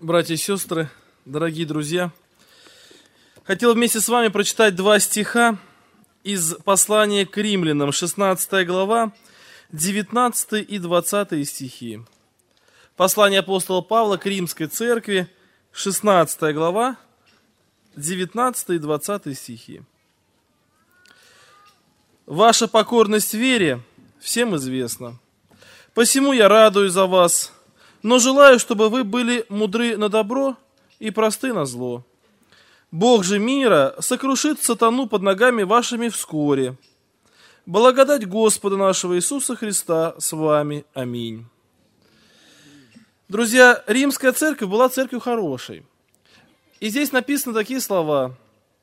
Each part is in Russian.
Братья и сестры, дорогие друзья, хотел вместе с вами прочитать два стиха из послания к римлянам, 16 глава, 19 и 20 стихи. Послание апостола Павла к римской церкви, 16 глава, 19 и 20 стихи. «Ваша покорность вере всем известна. Посему я радуюсь за вас, но желаю, чтобы вы были мудры на добро и просты на зло. Бог же мира сокрушит сатану под ногами вашими вскоре. Благодать Господа нашего Иисуса Христа с вами. Аминь». Друзья, римская церковь была церковью хорошей. И здесь написаны такие слова: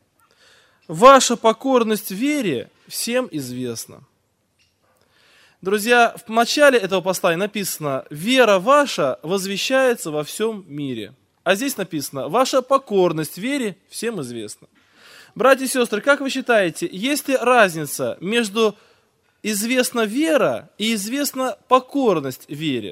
«Ваша покорность вере всем известна». Друзья, в начале этого послания написано: «Вера ваша возвещается во всем мире». А здесь написано: «Ваша покорность вере всем известна». Братья и сестры, как вы считаете, есть ли разница между известна вера и известна покорность вере?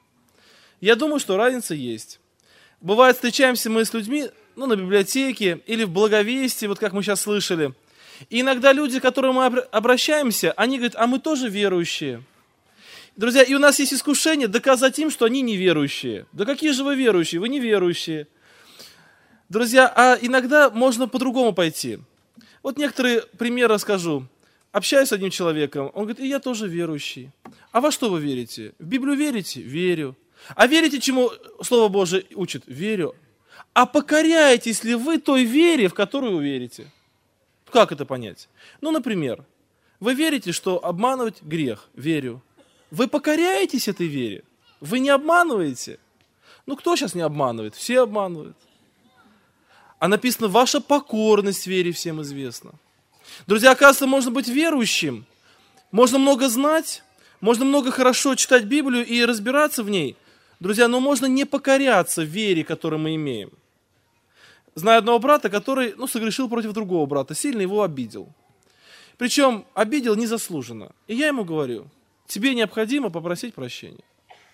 Я думаю, что разница есть. Бывает, встречаемся мы с людьми, на библиотеке или в Благовестии, вот как мы сейчас слышали. И иногда люди, к которым мы обращаемся, они говорят: а мы тоже верующие. Друзья, и у нас есть искушение доказать им, что они неверующие. Да какие же вы верующие? Вы неверующие. Друзья, а иногда можно по-другому пойти. Вот некоторые примеры расскажу. Общаюсь с одним человеком, он говорит: и я тоже верующий. А во что вы верите? В Библию верите? Верю. А верите, чему Слово Божие учит? Верю. А покоряетесь ли вы той вере, в которую вы верите? Как это понять? Например, вы верите, что обманывать грех? Верю. Вы покоряетесь этой вере? Вы не обманываете? Кто сейчас не обманывает? Все обманывают. А написано: ваша покорность вере всем известна. Друзья, оказывается, можно быть верующим, можно много знать, можно много хорошо читать Библию и разбираться в ней. Друзья, но можно не покоряться вере, которую мы имеем. Знаю одного брата, который, согрешил против другого брата, сильно его обидел. Причем обидел незаслуженно. И я ему говорю: тебе необходимо попросить прощения.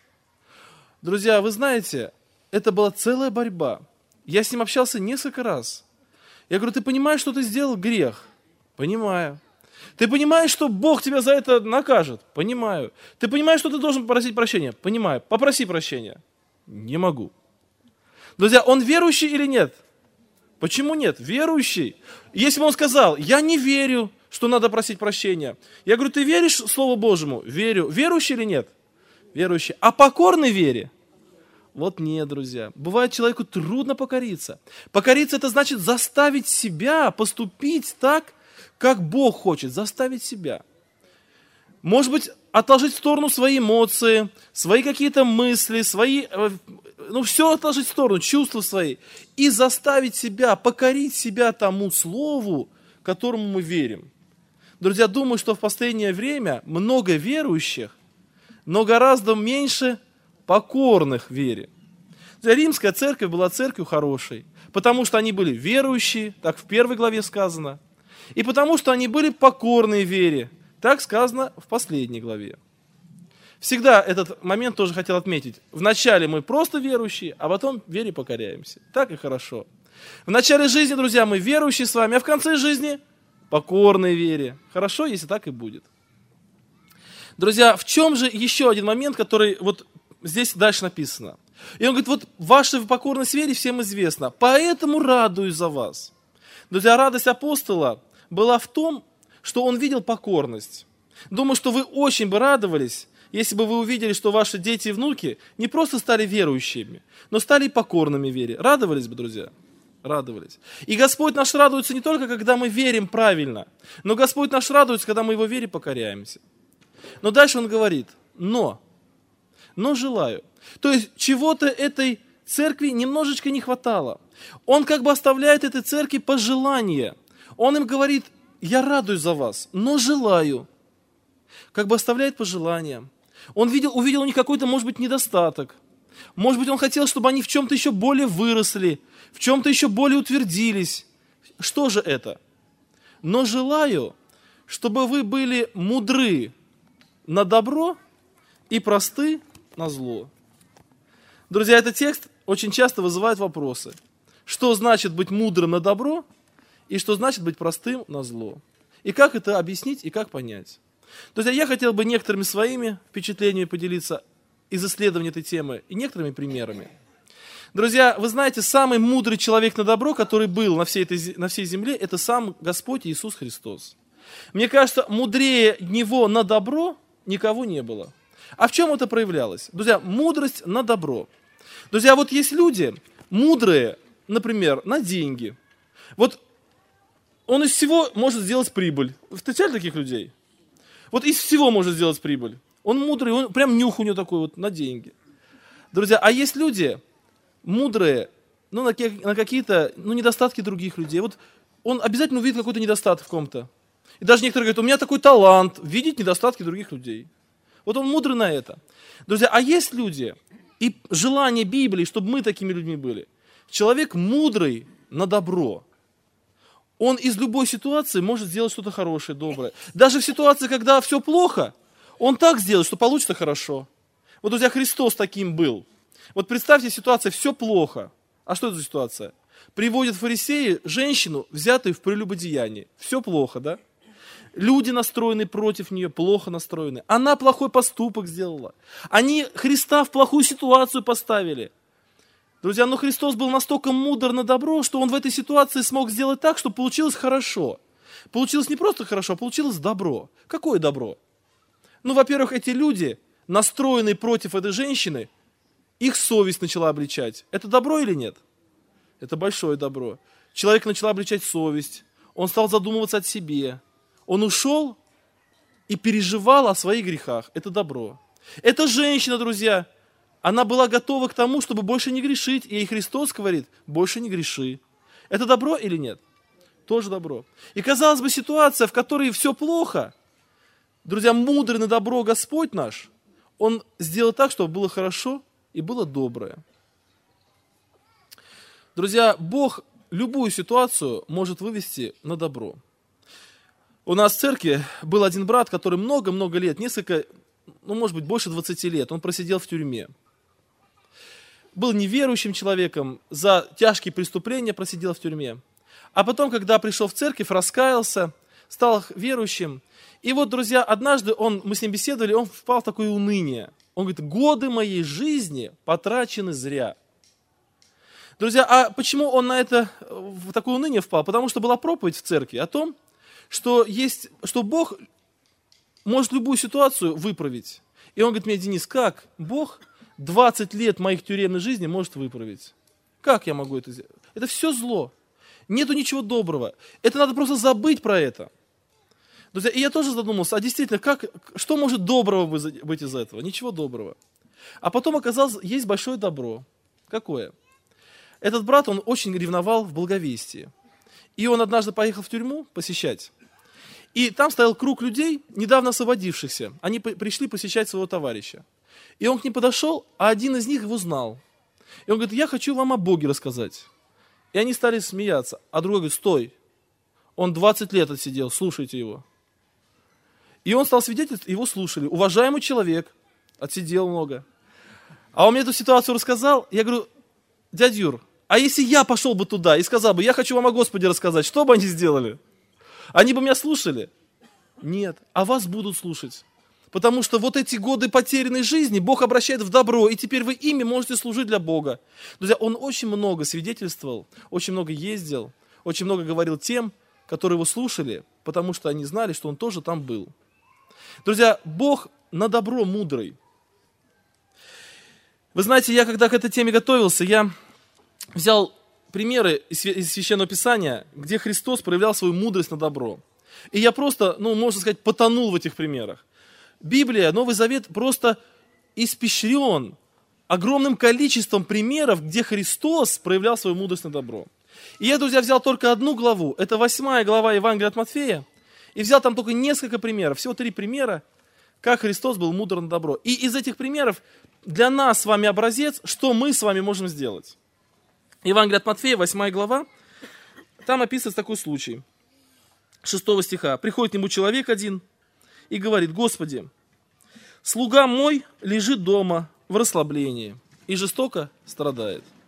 Друзья, вы знаете, это была целая борьба. Я с ним общался несколько раз. Я говорю: ты понимаешь, что ты сделал грех? Понимаю. Ты понимаешь, что Бог тебя за это накажет? Понимаю. Ты понимаешь, что ты должен попросить прощения? Понимаю. Попроси прощения. Не могу. Друзья, он верующий или нет? Почему нет? Верующий. Если бы он сказал: я не верю, что надо просить прощения. Я говорю: ты веришь Слову Божьему? Верю. Верующий или нет? Верующий. А покорный вере? Вот нет, друзья. Бывает, человеку трудно покориться. Покориться — это значит заставить себя поступить так, как Бог хочет. Заставить себя. Может быть, отложить в сторону свои эмоции, свои какие-то мысли, все отложить в сторону, чувства свои, и заставить себя, покорить себя тому слову, которому мы верим. Друзья, думаю, что в последнее время много верующих, но гораздо меньше покорных вере. Римская церковь была церковью хорошей, потому что они были верующие, так в 1 главе сказано, и потому что они были покорные вере, так сказано в последней главе. Всегда этот момент тоже хотел отметить. Вначале мы просто верующие, а потом вере покоряемся. Так и хорошо. В начале жизни, друзья, мы верующие с вами, а в конце жизни покорные вере. Хорошо, если так и будет. Друзья, в чем же еще один момент, который вот здесь дальше написано? И он говорит: вот ваша покорность вере всем известна, поэтому радуюсь за вас. Друзья, радость апостола была в том, что он видел покорность. Думаю, что вы очень бы радовались, если бы вы увидели, что ваши дети и внуки не просто стали верующими, но стали покорными вере. Радовались бы, друзья? Радовались. И Господь наш радуется не только, когда мы верим правильно, но Господь наш радуется, когда мы Его вере покоряемся. Но дальше Он говорит: но желаю. То есть чего-то этой церкви немножечко не хватало. Он как бы оставляет этой церкви пожелание. Он им говорит: я радуюсь за вас, но желаю. Как бы оставляет пожелания. Он увидел у них какой-то, может быть, недостаток. Может быть, он хотел, чтобы они в чем-то еще более выросли, в чем-то еще более утвердились. Что же это? Но желаю, чтобы вы были мудры на добро и просты на зло. Друзья, этот текст очень часто вызывает вопросы. Что значит быть мудрым на добро и что значит быть простым на зло? И как это объяснить и как понять? Друзья, я хотел бы некоторыми своими впечатлениями поделиться из исследования этой темы и некоторыми примерами. Друзья, вы знаете, самый мудрый человек на добро, который был на всей земле, это сам Господь Иисус Христос. Мне кажется, мудрее Него на добро никого не было. А в чем это проявлялось? Друзья, мудрость на добро. Друзья, вот есть люди мудрые, например, на деньги. Вот он из всего может сделать прибыль. Вы встречали таких людей? Вот из всего может сделать прибыль. Он мудрый, он прям нюх у него такой вот на деньги. Друзья, а есть люди мудрые, на какие-то недостатки других людей. Вот он обязательно увидит какой-то недостаток в ком-то. И даже некоторые говорят, у меня такой талант видеть недостатки других людей. Вот он мудрый на это. Друзья, а есть люди, и желание Библии, чтобы мы такими людьми были. Человек мудрый на добро. Он из любой ситуации может сделать что-то хорошее, доброе. Даже в ситуации, когда все плохо, он так сделает, что получится хорошо. Вот, друзья, Христос таким был. Вот представьте, ситуация, все плохо. А что это за ситуация? Приводят фарисеи женщину, взятую в прелюбодеянии. Все плохо, да? Люди настроены против нее, плохо настроены. Она плохой поступок сделала. Они Христа в плохую ситуацию поставили. Друзья, но Христос был настолько мудр на добро, что Он в этой ситуации смог сделать так, чтобы получилось хорошо. Получилось не просто хорошо, а получилось добро. Какое добро? Во-первых, эти люди, настроенные против этой женщины, их совесть начала обличать. Это добро или нет? Это большое добро. Человек начал обличать совесть. Он стал задумываться о себе. Он ушел и переживал о своих грехах. Это добро. Эта женщина, друзья, она была готова к тому, чтобы больше не грешить. И ей Христос говорит, больше не греши. Это добро или нет? Тоже добро. И казалось бы, ситуация, в которой все плохо, друзья, мудрый на добро Господь наш, Он сделал так, чтобы было хорошо и было доброе. Друзья, Бог любую ситуацию может вывести на добро. У нас в церкви был один брат, который много-много лет, может быть, больше 20 лет, он просидел в тюрьме. Был неверующим человеком, за тяжкие преступления просидел в тюрьме. А потом, когда пришел в церковь, раскаялся, стал верующим. И вот, друзья, однажды мы с ним беседовали, он впал в такое уныние. Он говорит, годы моей жизни потрачены зря. Друзья, а почему он в такое уныние впал? Потому что была проповедь в церкви о том, что Бог может любую ситуацию выправить. И он говорит мне, Денис, как Бог 20 лет моих тюремной жизни может выправить? Как я могу это сделать? Это все зло. Нету ничего доброго. Это надо просто забыть про это. Друзья, и я тоже задумался, а действительно, что может доброго быть из этого? Ничего доброго. А потом оказалось, есть большое добро. Какое? Этот брат, он очень ревновал в благовестии. И он однажды поехал в тюрьму посещать. И там стоял круг людей, недавно освободившихся. Они пришли посещать своего товарища. И он к ним подошел, а один из них его знал. И он говорит, я хочу вам о Боге рассказать. И они стали смеяться. А другой говорит, стой, он 20 лет отсидел, слушайте его. И он стал свидетельствовать, его слушали. Уважаемый человек, отсидел много. А он мне эту ситуацию рассказал. Я говорю, дядя Юр, а если я пошел бы туда и сказал бы, я хочу вам о Господе рассказать, что бы они сделали? Они бы меня слушали? Нет, а вас будут слушать. Потому что вот эти годы потерянной жизни Бог обращает в добро, и теперь вы ими можете служить для Бога. Друзья, он очень много свидетельствовал, очень много ездил, очень много говорил тем, которые его слушали, потому что они знали, что он тоже там был. Друзья, Бог на добро мудрый. Вы знаете, я когда к этой теме готовился, я взял примеры из Священного Писания, где Христос проявлял свою мудрость на добро. И я просто, можно сказать, потонул в этих примерах. Библия, Новый Завет просто испещрен огромным количеством примеров, где Христос проявлял свою мудрость на добро. И я, друзья, взял только одну главу, это 8 глава Евангелия от Матфея, и взял там только несколько примеров, всего 3 примера, как Христос был мудр на добро. И из этих примеров для нас с вами образец, что мы с вами можем сделать. Евангелие от Матфея, 8 глава, там описывается такой случай. 6 стиха. Приходит к нему человек один и говорит, Господи, слуга мой лежит дома в расслаблении и жестоко страдает.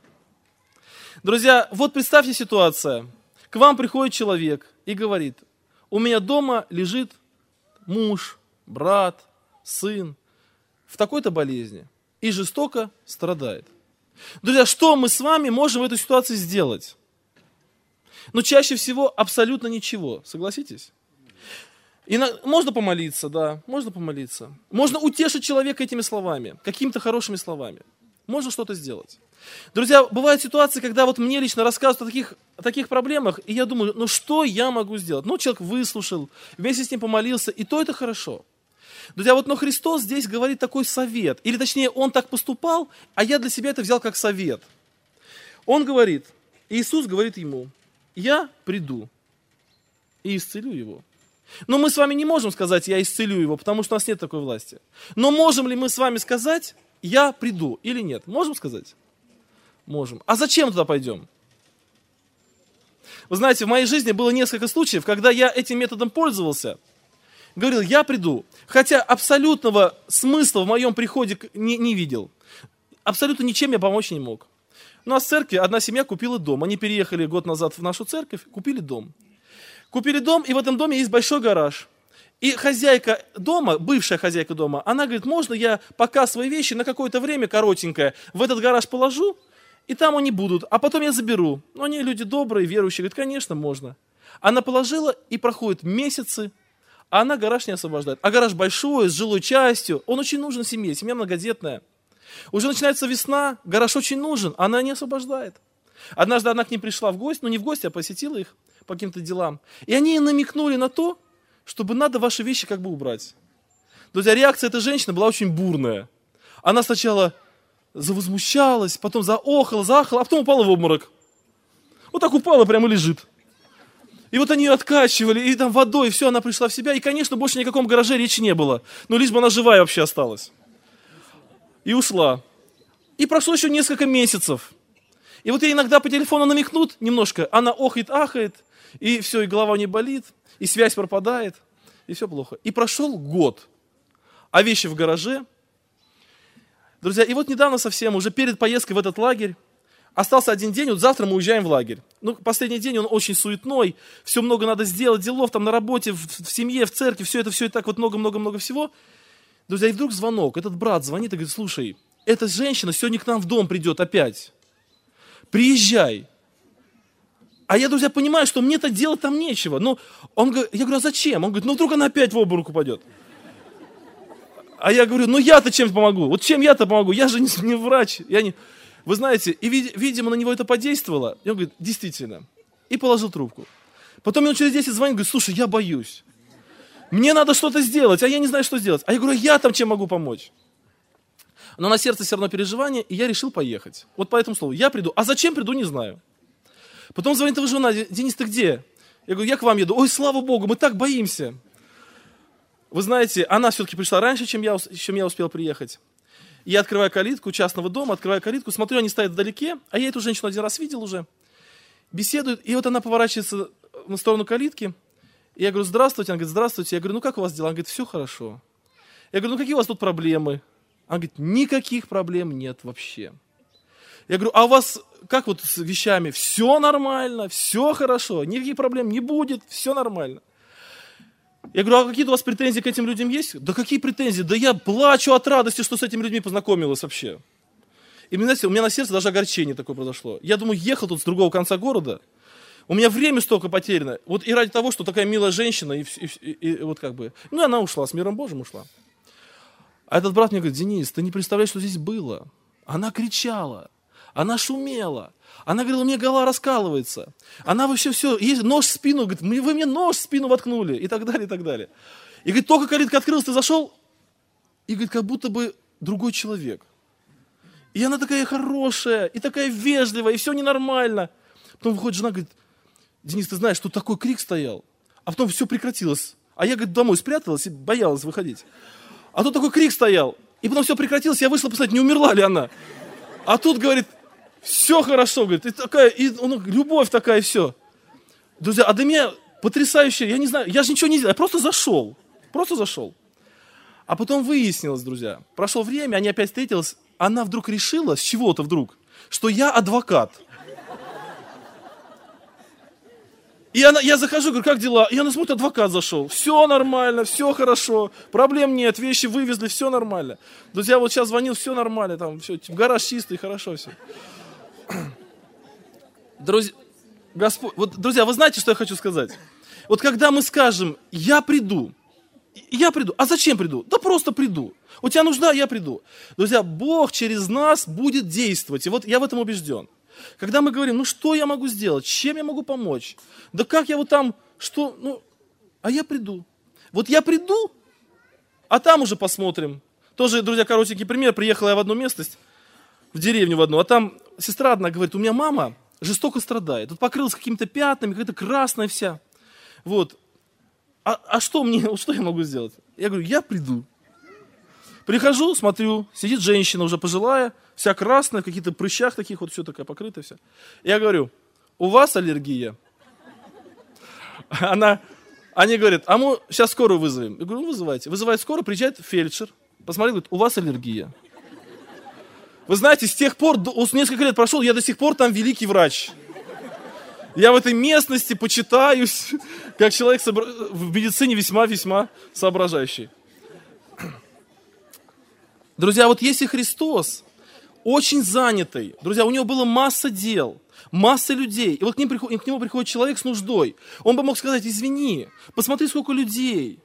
Друзья, вот представьте ситуация. К вам приходит человек и говорит: у меня дома лежит муж, брат, сын в такой-то болезни и жестоко страдает. Друзья, что мы с вами можем в этой ситуации сделать? Но чаще всего абсолютно ничего, согласитесь? Можно помолиться, да, можно помолиться. Можно утешить человека этими словами, какими-то хорошими словами. Можно что-то сделать. Друзья, бывают ситуации, когда вот мне лично рассказывают о таких проблемах, и я думаю, ну что я могу сделать? Ну, человек выслушал, вместе с ним помолился, и то это хорошо. Друзья, вот но Христос здесь говорит такой совет, или точнее, Он так поступал, а я для себя это взял как совет. Он говорит, Иисус говорит ему: я приду и исцелю его. Но мы с вами не можем сказать: я исцелю его, потому что у нас нет такой власти. Но можем ли мы с вами сказать: я приду или нет? Можем сказать? Можем. А зачем туда пойдем? Вы знаете, в моей жизни было несколько случаев, когда я этим методом пользовался, говорил: я приду, хотя абсолютного смысла в моем приходе не видел. Абсолютно ничем я помочь не мог. У нас в церкви одна семья купила дом. Они переехали год назад в нашу церковь, купили дом. Купили дом, и в этом доме есть большой гараж. И хозяйка дома, бывшая хозяйка дома, она говорит: можно я пока свои вещи на какое-то время коротенькое в этот гараж положу, и там они будут, а потом я заберу. Но они люди добрые, верующие, говорят: конечно, можно. Она положила, и проходят месяцы, а она гараж не освобождает. А гараж большой, с жилой частью, он очень нужен семье, семья многодетная. Уже начинается весна, гараж очень нужен, а она не освобождает. Однажды она к ним пришла в гости, не в гости, а посетила их по каким-то делам. И они ей намекнули на то, чтобы надо ваши вещи как бы убрать. Друзья, реакция этой женщины была очень бурная. Она сначала завозмущалась, потом заохала, заахала, а потом упала в обморок. Вот так упала, прямо и лежит. И вот они ее откачивали, и там водой, и все, она пришла в себя. И, конечно, больше ни о каком гараже речи не было. Но лишь бы она живая вообще осталась. И ушла. И прошло еще несколько месяцев. И вот ей иногда по телефону намекнут немножко, она охает, ахает, и все, и голова не болит, и связь пропадает, и все плохо. И прошел год, а вещи в гараже. Друзья, и вот недавно совсем, уже перед поездкой в этот лагерь, остался один день, вот завтра мы уезжаем в лагерь. Ну, последний день он очень суетной, все много надо сделать, делов там на работе, в семье, в церкви, все это так вот много-много-много всего. Друзья, и вдруг звонок, этот брат звонит и говорит: слушай, эта женщина сегодня к нам в дом придет опять. Приезжай. А я, друзья, понимаю, что мне-то делать там нечего. Но я говорю: а зачем? Он говорит: ну вдруг она опять в обморок упадет. А я говорю: ну я-то чем помогу? Вот чем я-то помогу? Я же не врач. Вы знаете, и, видимо, на него это подействовало. И он говорит: действительно. И положил трубку. Потом минут через 10 звонит, говорит: слушай, я боюсь. Мне надо что-то сделать, а я не знаю, что сделать. А я говорю: я там чем могу помочь? Но на сердце все равно переживание, и я решил поехать. Вот по этому слову. Я приду. А зачем приду, не знаю. Потом звонит его жена: Денис, ты где? Я говорю: я к вам еду. Ой, слава Богу, мы так боимся. Вы знаете, она все-таки пришла раньше, чем я успел приехать. Я открываю калитку частного дома, смотрю, они стоят вдалеке, а я эту женщину один раз видел уже. Беседуют, и вот она поворачивается на сторону калитки. И я говорю: здравствуйте. Она говорит: здравствуйте. Я говорю: ну как у вас дела? Она говорит: все хорошо. Я говорю: ну какие у вас тут проблемы? Она говорит: никаких проблем нет вообще. Я говорю: а у вас как вот с вещами? Все нормально, все хорошо, никаких проблем не будет, все нормально. Я говорю: а какие-то у вас претензии к этим людям есть? Да какие претензии? Да я плачу от радости, что с этими людьми познакомилась вообще. И, знаете, у меня на сердце даже огорчение такое произошло. Я думаю, ехал тут с другого конца города, у меня время столько потеряно. Вот и ради того, что такая милая женщина, и вот как бы... Ну, и она ушла, с миром Божьим ушла. А этот брат мне говорит: Денис, ты не представляешь, что здесь было. Она кричала, она шумела, она говорила: у меня голова раскалывается. Она вообще все, есть нож в спину, говорит: вы мне нож в спину воткнули, и так далее, и так далее. И говорит: только калитка открылась, ты зашел, и говорит, как будто бы другой человек. И она такая хорошая, и такая вежливая, и все ненормально. Потом выходит жена, говорит: Денис, ты знаешь, тут такой крик стоял, а потом все прекратилось. А я, говорит, домой спряталась и боялась выходить. А тут такой крик стоял, и потом все прекратилось, я вышла посмотреть, не умерла ли она. А тут, говорит, все хорошо, говорит, и такая, любовь такая, и все. Друзья, а для меня потрясающе, я не знаю, я же ничего не сделал, я просто зашел. А потом выяснилось, друзья, прошло время, они опять встретились, она вдруг решила, с чего-то вдруг, что я адвокат. Я захожу, говорю, как дела? И она смотрит, адвокат зашел. Все нормально, все хорошо, проблем нет, вещи вывезли, все нормально. Друзья, вот сейчас звонил, все нормально, там все, гараж чистый, хорошо все. Друзья, друзья, вы знаете, что я хочу сказать? Вот когда мы скажем, я приду, а зачем приду? Да просто приду. У тебя нужда, я приду. Друзья, Бог через нас будет действовать, и вот я в этом убежден. Когда мы говорим, что я могу сделать, чем я могу помочь? Да как я вот там, а я приду. Вот я приду, а там уже посмотрим. Тоже, друзья, коротенький пример. Приехала я в одну местность, в деревню в одну, а там сестра одна говорит, у меня мама жестоко страдает. Тут покрылась какими-то пятнами, какая-то красная вся. Вот. А что я могу сделать? Я говорю, я приду. Прихожу, смотрю, сидит женщина уже пожилая, вся красная, в каких-то прыщах таких, вот все такая покрытая вся. Я говорю, у вас аллергия? Они говорят, а мы сейчас скорую вызовем. Я говорю, вызывайте. Вызывает скорую, приезжает фельдшер, посмотрит, говорит, у вас аллергия. Вы знаете, с тех пор, несколько лет прошло, я до сих пор там великий врач. Я в этой местности почитаюсь, как человек в медицине весьма-весьма соображающий. Друзья, вот если Христос очень занятый, друзья, у него было масса дел, масса людей, и вот к нему приходит человек с нуждой, он бы мог сказать, извини, посмотри, сколько людей,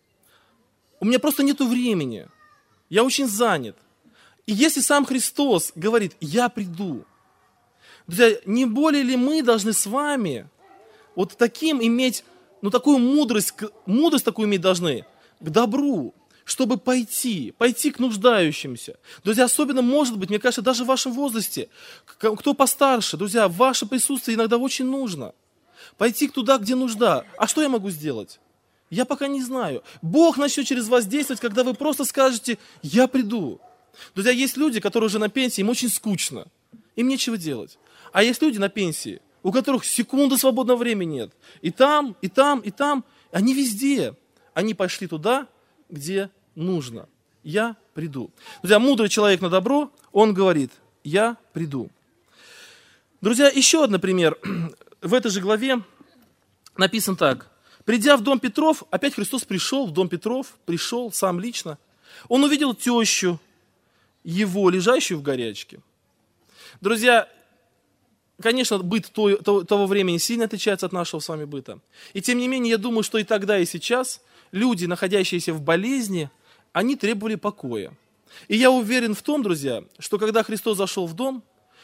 у меня просто нету времени, я очень занят. И если сам Христос говорит, я приду, друзья, не более ли мы должны с вами вот таким иметь, такую мудрость такую иметь должны к добру, чтобы пойти к нуждающимся. Друзья, особенно, может быть, мне кажется, даже в вашем возрасте, кто постарше, друзья, ваше присутствие иногда очень нужно. Пойти туда, где нужда. А что я могу сделать? Я пока не знаю. Бог начнет через вас действовать, когда вы просто скажете, я приду. Друзья, есть люди, которые уже на пенсии, им очень скучно, им нечего делать. А есть люди на пенсии, у которых секунды свободного времени нет. И там, и там, и там, они везде. Они пошли туда, где нужно. Я приду. Друзья, мудрый человек на добро, он говорит, я приду. Друзья, еще один пример. В этой же главе написано так. Придя в дом Петров, опять Христос пришел в дом Петров, пришел сам лично. Он увидел тещу его, лежащую в горячке. Друзья, конечно, быт того времени сильно отличается от нашего с вами быта. И тем не менее, я думаю, что и тогда, и сейчас люди, находящиеся в болезни, они требовали покоя. И я уверен в том, друзья, что когда Христос зашел в дом,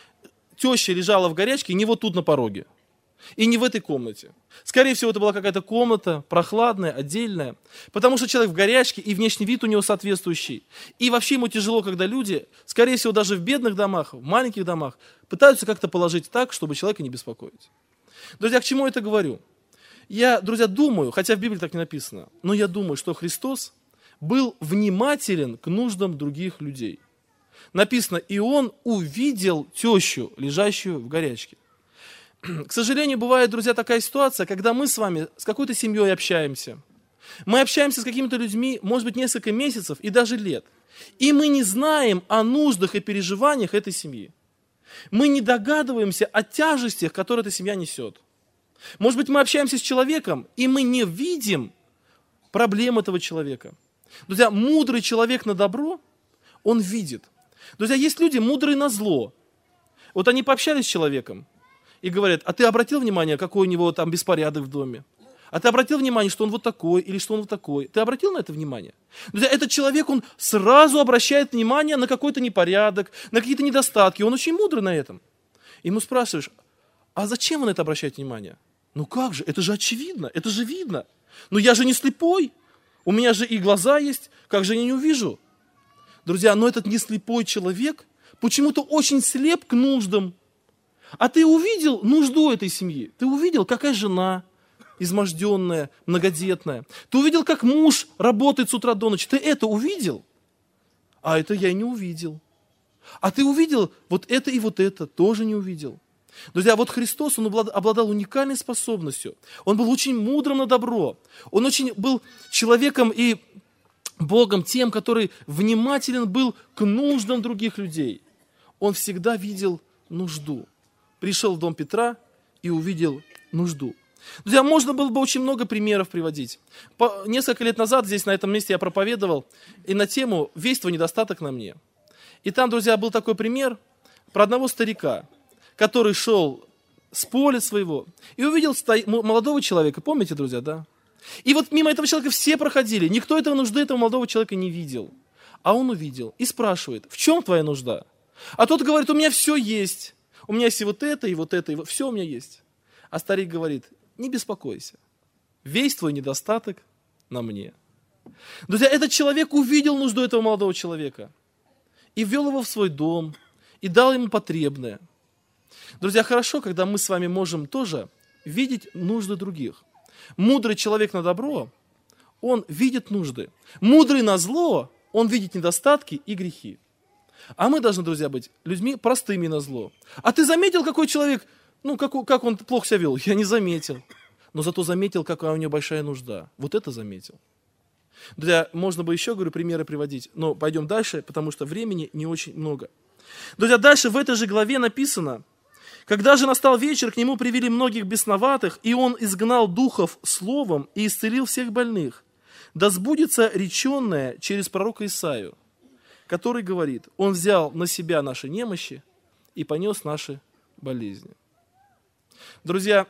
теща лежала в горячке не вот тут на пороге. И не в этой комнате. Скорее всего, это была какая-то комната прохладная, отдельная. Потому что человек в горячке, и внешний вид у него соответствующий. И вообще ему тяжело, когда люди, скорее всего, даже в бедных домах, в маленьких домах, пытаются как-то положить так, чтобы человека не беспокоить. Друзья, к чему я это говорю? Я, друзья, думаю, хотя в Библии так не написано, но я думаю, что Христос был внимателен к нуждам других людей. Написано, и он увидел тещу, лежащую в горячке. К сожалению, бывает, друзья, такая ситуация, когда мы с вами с какой-то семьей общаемся. Мы общаемся с какими-то людьми, может быть, несколько месяцев и даже лет. И мы не знаем о нуждах и переживаниях этой семьи. Мы не догадываемся о тяжестях, которые эта семья несет. Может быть, мы общаемся с человеком, и мы не видим проблем этого человека. Друзья, мудрый человек на добро, он видит. Друзья, есть люди мудрые на зло. Вот они пообщались с человеком и говорят, а ты обратил внимание, какой у него там беспорядок в доме? А ты обратил внимание, что он вот такой или что он вот такой? Ты обратил на это внимание? Друзья, этот человек, он сразу обращает внимание на какой-то непорядок, на какие-то недостатки. Он очень мудрый на этом. Ему спрашиваешь, а зачем он это обращает внимание? Ну как же, это же очевидно, это же видно. Но я же не слепой, у меня же и глаза есть, как же я не увижу? Друзья, но этот не слепой человек почему-то очень слеп к нуждам. А ты увидел нужду этой семьи, ты увидел, какая жена изможденная, многодетная. Ты увидел, как муж работает с утра до ночи, ты это увидел? А это я не увидел. А ты увидел вот это тоже не увидел. Друзья, вот Христос, он обладал уникальной способностью. Он был очень мудрым на добро. Он очень был человеком и Богом тем, который внимателен был к нуждам других людей. Он всегда видел нужду. Пришел в дом Петра и увидел нужду. Друзья, можно было бы очень много примеров приводить. Несколько лет назад здесь, на этом месте, я проповедовал и на тему «Весь твой недостаток на мне». И там, друзья, был такой пример про одного старика, который шел с поля своего и увидел молодого человека. Помните, друзья, да? И вот мимо этого человека все проходили. Никто этого нужды этого молодого человека не видел. А он увидел и спрашивает: в чем твоя нужда? А тот говорит: у меня все есть. У меня есть и вот это, и вот это, и вот. Все у меня есть. А старик говорит: не беспокойся. Весь твой недостаток на мне. Друзья, этот человек увидел нужду этого молодого человека и ввел его в свой дом, и дал ему потребное. Друзья, хорошо, когда мы с вами можем тоже видеть нужды других. Мудрый человек на добро, он видит нужды. Мудрый на зло, он видит недостатки и грехи. А мы должны, друзья, быть людьми простыми на зло. А ты заметил, какой человек, как он плохо себя вел? Я не заметил. Но зато заметил, какая у него большая нужда. Вот это заметил. Друзья, можно бы еще, говорю, примеры приводить, но пойдем дальше, потому что времени не очень много. Друзья, дальше в этой же главе написано: когда же настал вечер, к нему привели многих бесноватых, и он изгнал духов словом и исцелил всех больных. Да сбудется реченное через пророка Исаию, который говорит: он взял на себя наши немощи и понес наши болезни. Друзья,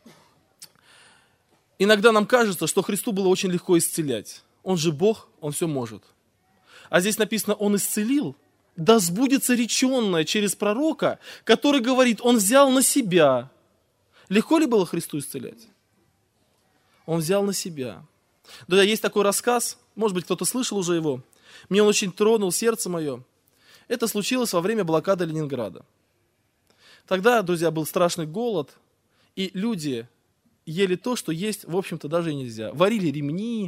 иногда нам кажется, что Христу было очень легко исцелять. Он же Бог, Он все может. А здесь написано: Он исцелил. Да сбудется реченное через пророка, который говорит: он взял на себя. Легко ли было Христу исцелять? Он взял на себя. Да, есть такой рассказ, может быть, кто-то слышал уже его. Мне он очень тронул сердце мое. Это случилось во время блокады Ленинграда. Тогда, друзья, был страшный голод, и люди ели то, что есть, в общем-то, даже и нельзя. Варили ремни,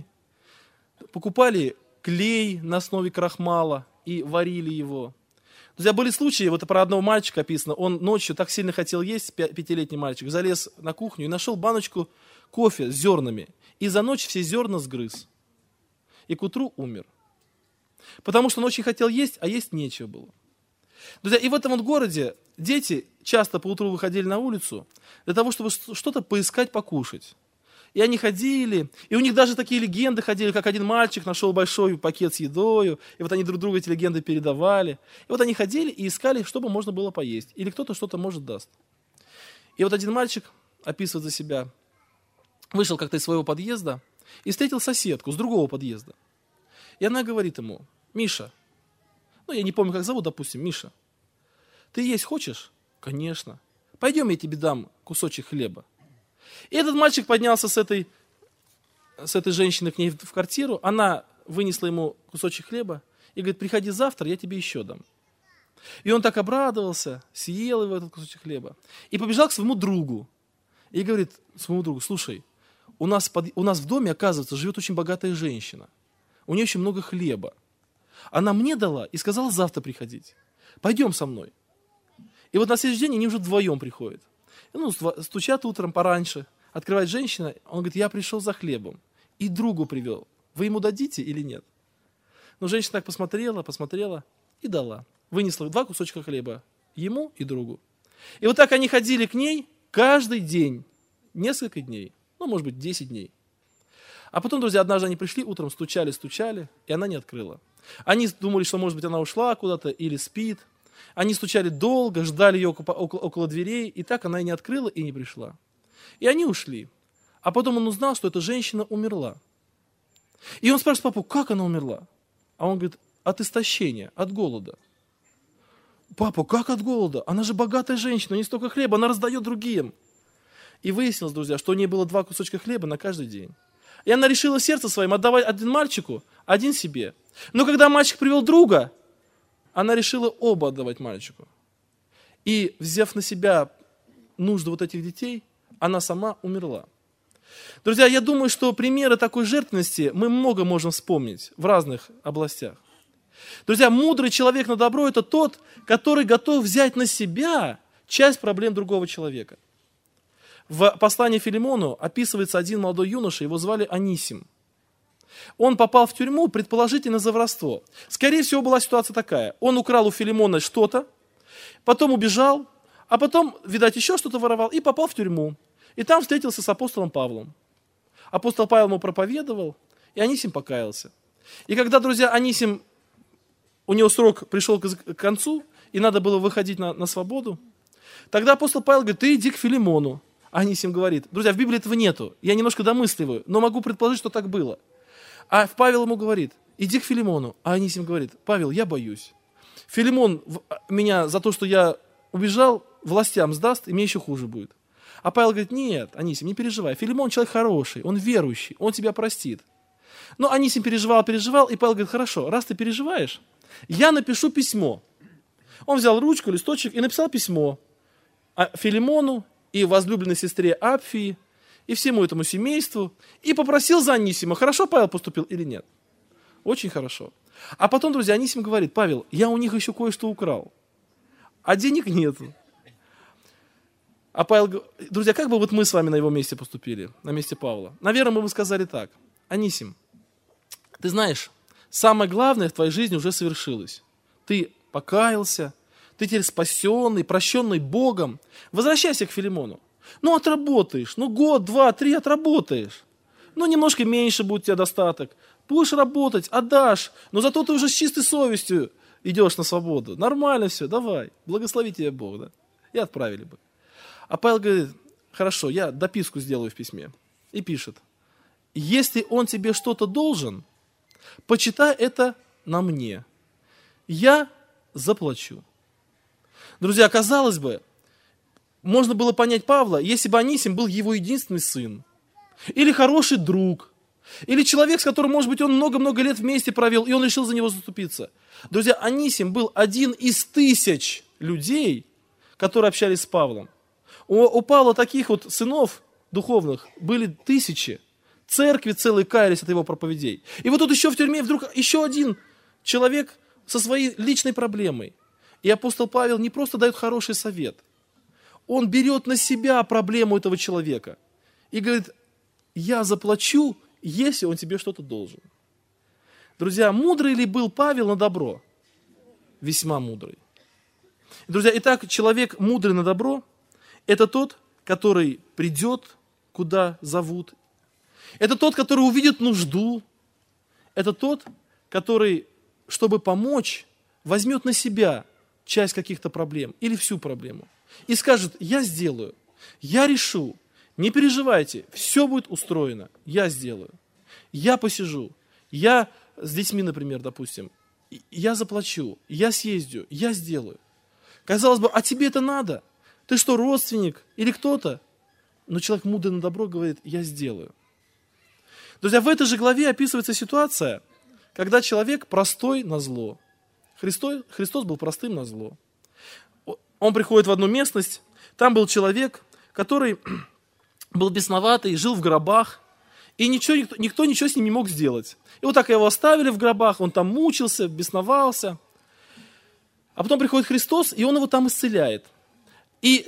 покупали клей на основе крахмала и варили его. Друзья, были случаи, вот про одного мальчика описано, он ночью так сильно хотел есть, 5-летний мальчик, залез на кухню и нашел баночку кофе с зернами, и за ночь все зерна сгрыз. И к утру умер. Потому что он очень хотел есть, а есть нечего было. Друзья, и в этом вот городе дети часто по утру выходили на улицу для того, чтобы что-то поискать, покушать. И они ходили, и у них даже такие легенды ходили, как один мальчик нашел большой пакет с едою, и вот они друг другу эти легенды передавали. И вот они ходили и искали, чтобы можно было поесть, или кто-то что-то, может, даст. И вот один мальчик, описывает за себя, вышел как-то из своего подъезда и встретил соседку с другого подъезда. И она говорит ему: Миша, я не помню, как зовут, допустим, Миша, ты есть хочешь? Конечно. Пойдем, я тебе дам кусочек хлеба. И этот мальчик поднялся с этой женщиной к ней в квартиру, она вынесла ему кусочек хлеба и говорит: приходи завтра, я тебе еще дам. И он так обрадовался, съел его этот кусочек хлеба и побежал к своему другу. И говорит своему другу: слушай, у нас в доме, оказывается, живет очень богатая женщина. У нее очень много хлеба. Она мне дала и сказала завтра приходить. Пойдем со мной. И вот на следующий день они уже вдвоем приходят. Стучат утром пораньше, открывает женщина, он говорит: я пришел за хлебом и другу привел. Вы ему дадите или нет? Женщина так посмотрела и дала. Вынесла 2 кусочка хлеба ему и другу. И вот так они ходили к ней каждый день, несколько дней, может быть, 10 дней. А потом, друзья, однажды они пришли, утром стучали, и она не открыла. Они думали, что, может быть, она ушла куда-то или спит. Они стучали долго, ждали ее около дверей, и так она и не открыла, и не пришла. И они ушли. А потом он узнал, что эта женщина умерла. И он спрашивает папу: как она умерла? А он говорит: от истощения, от голода. Папа, как от голода? Она же богатая женщина, у нее столько хлеба, она раздает другим. И выяснилось, друзья, что у нее было 2 кусочка хлеба на каждый день. И она решила сердцем своим отдавать один мальчику, один себе. Но когда мальчик привел друга, она решила оба отдавать мальчику. И, взяв на себя нужды вот этих детей, она сама умерла. Друзья, я думаю, что примеры такой жертвенности мы много можем вспомнить в разных областях. Друзья, мудрый человек на добро – это тот, который готов взять на себя часть проблем другого человека. В послании Филимону описывается один молодой юноша, его звали Анисим. Он попал в тюрьму, предположительно, за воровство. Скорее всего, была ситуация такая. Он украл у Филимона что-то, потом убежал, а потом, видать, еще что-то воровал и попал в тюрьму. И там встретился с апостолом Павлом. Апостол Павел ему проповедовал, и Анисим покаялся. И когда, друзья, Анисим, у него срок пришел к концу, и надо было выходить на свободу, тогда апостол Павел говорит: ты иди к Филимону. Анисим говорит, друзья, в Библии этого нету, я немножко домысливаю, но могу предположить, что так было. А Павел ему говорит: иди к Филимону. А Анисим говорит: Павел, я боюсь. Филимон меня за то, что я убежал, властям сдаст, и мне еще хуже будет. А Павел говорит: нет, Анисим, не переживай, Филимон человек хороший, он верующий, он тебя простит. Но Анисим переживал, и Павел говорит: хорошо, раз ты переживаешь, я напишу письмо. Он взял ручку, листочек и написал письмо Филимону и возлюбленной сестре Апфии, и всему этому семейству, и попросил за Анисима, хорошо Павел поступил или нет. Очень хорошо. А потом, друзья, Анисим говорит: Павел, я у них еще кое-что украл, а денег нету. А Павел, друзья, как бы вот мы с вами на его месте поступили, на месте Павла? Наверное, мы бы сказали так: Анисим, ты знаешь, самое главное в твоей жизни уже совершилось. Ты покаялся, ты теперь спасенный, прощенный Богом. Возвращайся к Филимону. Ну, отработаешь, год, два, 3 отработаешь. Немножко меньше будет у тебя достаток. Будешь работать, отдашь, но зато ты уже с чистой совестью идешь на свободу. Нормально все, давай, благослови тебя Бог, да? И отправили бы. А Павел говорит: хорошо, я дописку сделаю в письме. И пишет: если он тебе что-то должен, почитай это на мне. Я заплачу. Друзья, казалось бы, можно было понять Павла, если бы Анисим был его единственный сын, или хороший друг, или человек, с которым, может быть, он много-много лет вместе провел, и он решил за него заступиться. Друзья, Анисим был один из 1000 людей, которые общались с Павлом. У Павла таких вот сынов духовных были 1000. Церкви целые каялись от его проповедей. И вот тут еще в тюрьме вдруг еще один человек со своей личной проблемой. И апостол Павел не просто дает хороший совет. Он берет на себя проблему этого человека. И говорит: я заплачу, если он тебе что-то должен. Друзья, мудрый ли был Павел на добро? Весьма мудрый. Друзья, итак, человек мудрый на добро – это тот, который придет, куда зовут. Это тот, который увидит нужду. Это тот, который, чтобы помочь, возьмет на себя часть каких-то проблем или всю проблему. И скажет: я сделаю, я решу, не переживайте, все будет устроено, я сделаю. Я посижу, я с детьми, например, допустим, я заплачу, я съездю, я сделаю. Казалось бы, а тебе это надо? Ты что, родственник или кто-то? Но человек мудрый на добро говорит: я сделаю. Друзья, в этой же главе описывается ситуация, когда человек простой на зло. Христос был простым на зло. Он приходит в одну местность, там был человек, который был бесноватый, жил в гробах, и никто ничего с ним не мог сделать. И вот так его оставили в гробах, он там мучился, бесновался. А потом приходит Христос, и он его там исцеляет. И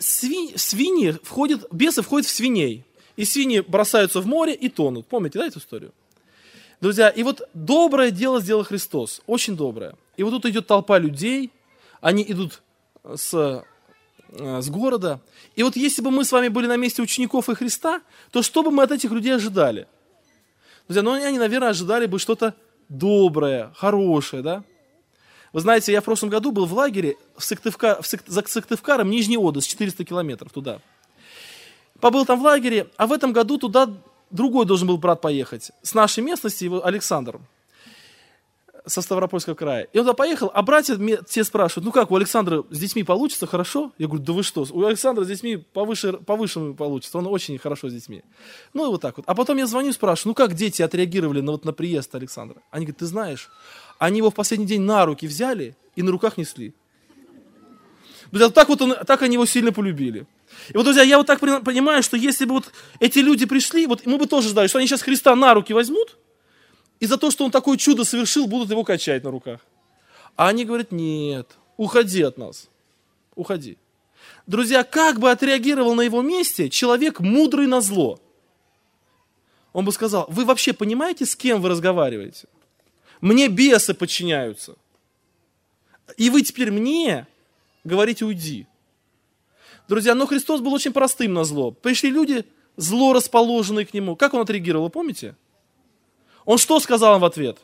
бесы входят в свиней. И свиньи бросаются в море и тонут. Помните, да, эту историю? Друзья, и вот доброе дело сделал Христос, очень доброе. И вот тут идет толпа людей, они идут с города. И вот если бы мы с вами были на месте учеников и Христа, то что бы мы от этих людей ожидали? Друзья, они, наверное, ожидали бы что-то доброе, хорошее, да? Вы знаете, я в прошлом году был в лагере за Сыктывкаром, Нижний Одесс, 400 километров туда. Побыл там в лагере, а в этом году туда другой должен был брат поехать. С нашей местности, его Александр, со Ставропольского края. И он туда поехал, а братья те спрашивают: как, у Александра с детьми получится хорошо? Я говорю: да вы что, у Александра с детьми повыше получится, он очень хорошо с детьми. И вот так вот. А потом я звоню и спрашиваю: как дети отреагировали на приезд Александра? Они говорят: ты знаешь, они его в последний день на руки взяли и на руках несли. Друзья, так они его сильно полюбили. И вот, друзья, я вот так понимаю, что если бы вот эти люди пришли, вот мы бы тоже ждали, что они сейчас Христа на руки возьмут, и за то, что он такое чудо совершил, будут его качать на руках. А они говорят: нет, уходи от нас, уходи. Друзья, как бы отреагировал на его месте человек мудрый на зло? Он бы сказал: вы вообще понимаете, с кем вы разговариваете? Мне бесы подчиняются. И вы теперь мне говорите: уйди. Друзья, но Христос был очень простым на зло. Пришли люди, зло расположенное к нему. Как он отреагировал, вы помните? Он что сказал им в ответ?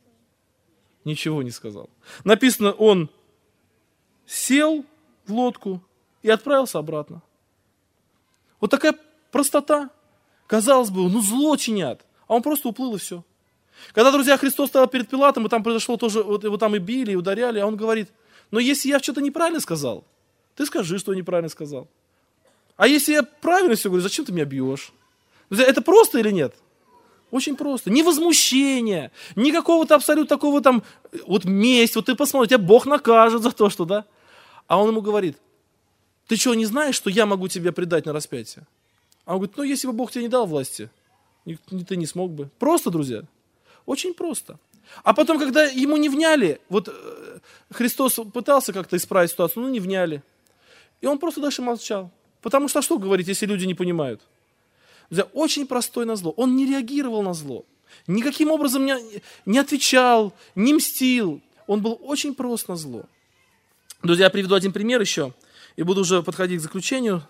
Ничего не сказал. Написано, он сел в лодку и отправился обратно. Вот такая простота. Казалось бы, зло чинят, а он просто уплыл и все. Когда, друзья, Христос стоял перед Пилатом, и там произошло тоже, вот его там и били, и ударяли, а он говорит, но если я что-то неправильно сказал, ты скажи, что я неправильно сказал. А если я правильно все говорю, зачем ты меня бьешь? Друзья, это просто или нет? Очень просто. Ни возмущения, ни какого-то абсолютно такого там, вот месть, вот ты посмотри, тебя Бог накажет за то, что, да? А он ему говорит, ты что, не знаешь, что я могу тебя предать на распятие? А он говорит, если бы Бог тебе не дал власти, ты не смог бы. Просто, друзья, очень просто. А потом, когда ему не вняли, вот Христос пытался как-то исправить ситуацию, но не вняли. И он просто дальше молчал. Потому что что говорить, если люди не понимают? Друзья, очень простой на зло. Он не реагировал на зло. Никаким образом не отвечал, не мстил. Он был очень прост на зло. Друзья, я приведу один пример еще. И буду уже подходить к заключению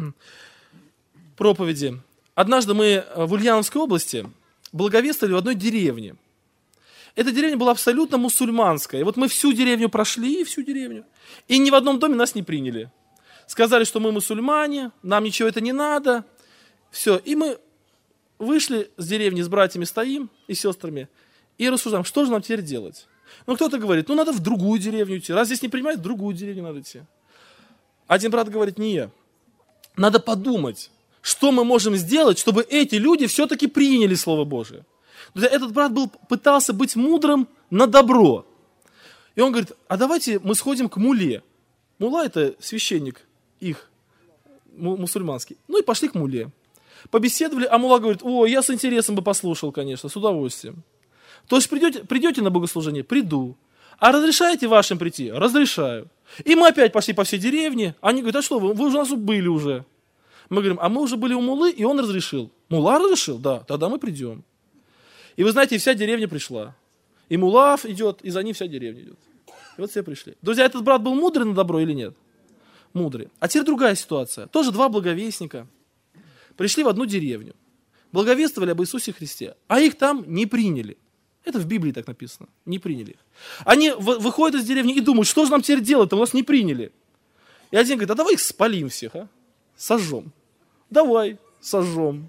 проповеди. Однажды мы в Ульяновской области благовествовали в одной деревне. Эта деревня была абсолютно мусульманская. И вот мы всю деревню прошли, всю деревню. И ни в одном доме нас не приняли. Сказали, что мы мусульмане, нам ничего это не надо. Все. И мы вышли с деревни, с братьями стоим и сестрами. И рассуждаем, что же нам теперь делать? Кто-то говорит, надо в другую деревню идти. Раз здесь не принимают, в другую деревню надо идти. Один брат говорит, надо подумать, что мы можем сделать, чтобы эти люди все-таки приняли Слово Божие. Этот брат пытался быть мудрым на добро. И он говорит, а давайте мы сходим к мулле. Мулла – это священник их, мусульманский. И пошли к мулле. Побеседовали, а мулла говорит, я с интересом бы послушал, конечно, с удовольствием. То есть придете на богослужение? Приду. А разрешаете вашим прийти? Разрешаю. И мы опять пошли по всей деревне. Они говорят, а что вы уже у нас были уже. Мы говорим, а мы уже были у муллы, и он разрешил. Мулла разрешил? Да, тогда мы придем. И вы знаете, вся деревня пришла. И мулла идет, и за ним вся деревня идет. И вот все пришли. Друзья, этот брат был мудрый на добро или нет? Мудрый. А теперь другая ситуация. Тоже два благовестника пришли в одну деревню. Благовествовали об Иисусе Христе. А их там не приняли. Это в Библии так написано. Не приняли их. Они выходят из деревни и думают, что же нам теперь делать-то? У нас не приняли. И один говорит, а давай их спалим всех, сожжем. Давай, сожжем.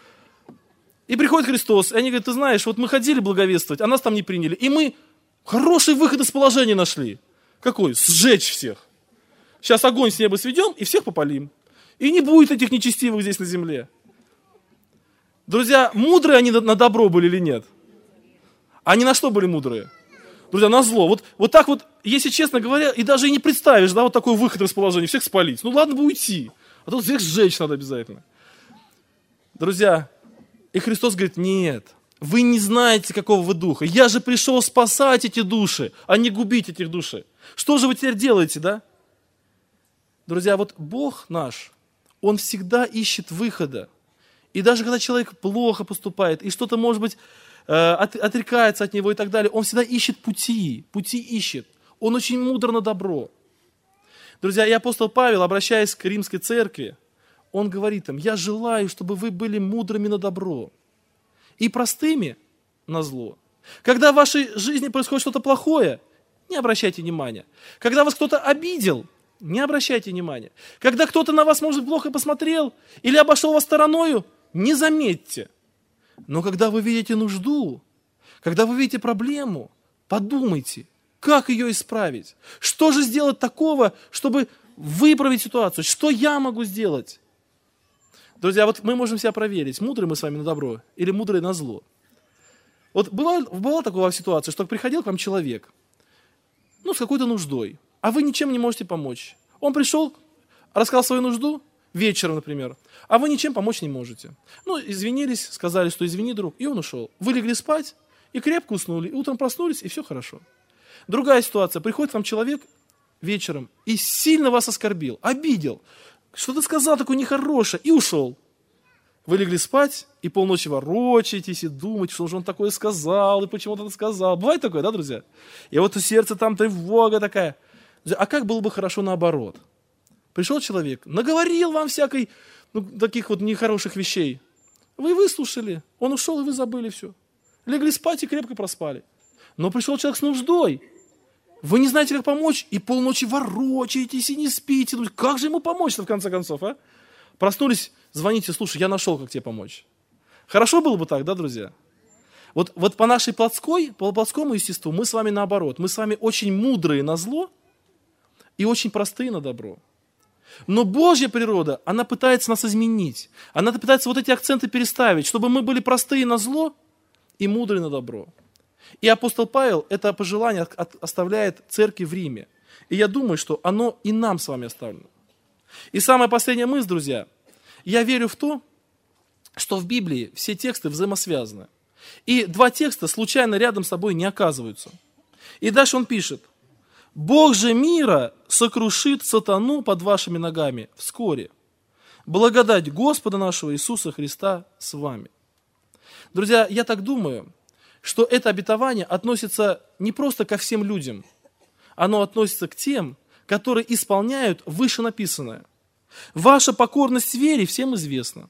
И приходит Христос, и они говорят, ты знаешь, вот мы ходили благовествовать, а нас там не приняли. И мы хороший выход из положения нашли. Какой? Сжечь всех. Сейчас огонь с неба сведем и всех попалим. И не будет этих нечестивых здесь на земле. Друзья, мудрые они на добро были или нет? Они на что были мудрые? Друзья, на зло. Вот так вот, если честно говоря, и даже и не представишь, вот такой выход из положения, всех спалить. Ладно бы уйти, а тут всех сжечь надо обязательно. Друзья, и Христос говорит, нет, вы не знаете, какого вы духа. Я же пришел спасать эти души, а не губить этих души. Что же вы теперь делаете, да? Друзья, вот Бог наш, Он всегда ищет выхода. И даже когда человек плохо поступает, и что-то, может быть, отрекается от него и так далее, Он всегда ищет пути ищет. Он очень мудр на добро. Друзья, и апостол Павел, обращаясь к римской церкви, он говорит им, я желаю, чтобы вы были мудрыми на добро и простыми на зло. Когда в вашей жизни происходит что-то плохое, не обращайте внимания. Когда вас кто-то обидел, не обращайте внимания. Когда кто-то на вас, может, плохо посмотрел или обошел вас стороною, не заметьте. Но когда вы видите нужду, когда вы видите проблему, подумайте, как ее исправить. Что же сделать такого, чтобы выправить ситуацию? Что я могу сделать? Друзья, вот мы можем себя проверить, мудрые мы с вами на добро или мудрые на зло. Вот бывала такая ситуация, что приходил к вам человек, с какой-то нуждой, а вы ничем не можете помочь. Он пришел, рассказал свою нужду, вечером, например, а вы ничем помочь не можете. Извинились, сказали, что извини, друг, и он ушел. Вы легли спать и крепко уснули, и утром проснулись, и все хорошо. Другая ситуация, приходит к вам человек вечером и сильно вас оскорбил, обидел, что-то сказал такое нехорошее, и ушел. Вы легли спать, и полночи ворочаетесь, и думаете, что же он такое сказал, и почему он это сказал. Бывает такое, да, друзья? И вот у сердца там тревога такая. А как было бы хорошо наоборот? Пришел человек, наговорил вам всякой таких вот нехороших вещей. Вы выслушали, он ушел, и вы забыли все. Легли спать и крепко проспали. Но пришел человек с нуждой. Вы не знаете, как помочь, и полночи ворочаетесь и не спите. Как же ему помочь-то, в конце концов, а? Проснулись, звоните, слушай, я нашел, как тебе помочь. Хорошо было бы так, да, друзья? Вот по нашей по плотскому естеству мы с вами наоборот. Мы с вами очень мудрые на зло и очень простые на добро. Но Божья природа, она пытается нас изменить. Она пытается вот эти акценты переставить, чтобы мы были простые на зло и мудрые на добро. И апостол Павел это пожелание оставляет церкви в Риме. И я думаю, что оно и нам с вами оставлено. И самая последняя мысль, друзья. Я верю в то, что в Библии все тексты взаимосвязаны. И два текста случайно рядом с собой не оказываются. И дальше он пишет: «Бог же мира сокрушит сатану под вашими ногами вскоре. Благодать Господа нашего Иисуса Христа с вами». Друзья, я так думаю, что это обетование относится не просто ко всем людям. Оно относится к тем, которые исполняют вышенаписанное. Ваша покорность вере всем известна.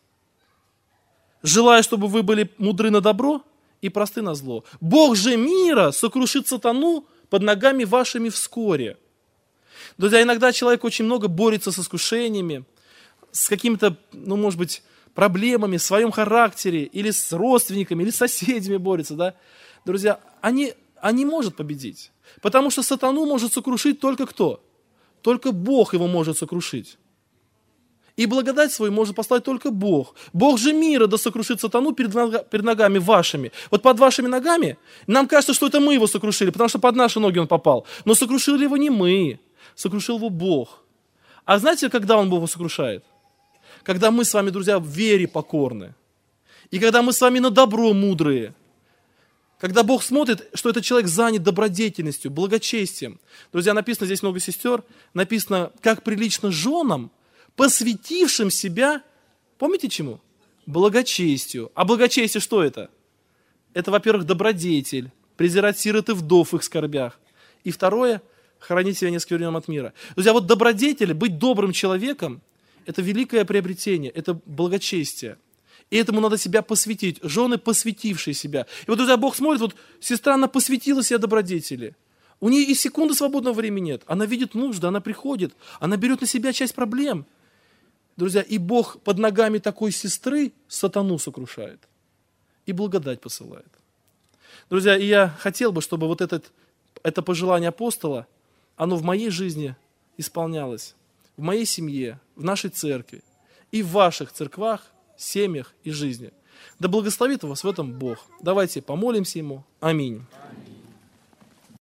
Желаю, чтобы вы были мудры на добро и просты на зло. Бог же мира сокрушит сатану под ногами вашими вскоре. Друзья, иногда человек очень много борется с искушениями, с какими-то, может быть, проблемами в своем характере, или с родственниками, или с соседями борется, да. Друзья, они не может победить, потому что сатану может сокрушить только кто? Только Бог его может сокрушить. И благодать свою может послать только Бог. Бог же мира да сокрушит сатану перед ногами вашими. Вот под вашими ногами нам кажется, что это мы его сокрушили, потому что под наши ноги он попал. Но сокрушили его не мы, сокрушил его Бог. А знаете, когда он Бога сокрушает? Когда мы с вами, друзья, в вере покорны. И когда мы с вами на добро мудрые. Когда Бог смотрит, что этот человек занят добродетельностью, благочестием. Друзья, написано, здесь много сестер, написано, как прилично женам, посвятившим себя, помните чему? Благочестию. А благочестие что это? Это, во-первых, добродетель, презирать сирот и вдов в их скорбях. И второе, хранить себя неоскверненным от мира. Друзья, вот добродетель, быть добрым человеком, это великое приобретение, это благочестие. И этому надо себя посвятить, жены, посвятившие себя. И вот, друзья, Бог смотрит, вот сестра, она посвятила себя добродетели. У нее и секунды свободного времени нет. Она видит нужду, она приходит, она берет на себя часть проблем. Друзья, и Бог под ногами такой сестры сатану сокрушает. И благодать посылает. Друзья, и я хотел бы, чтобы вот это пожелание апостола, оно в моей жизни исполнялось. В моей семье, в нашей церкви и в ваших церквах, семьях и жизни. Да благословит вас в этом Бог. Давайте помолимся Ему. Аминь.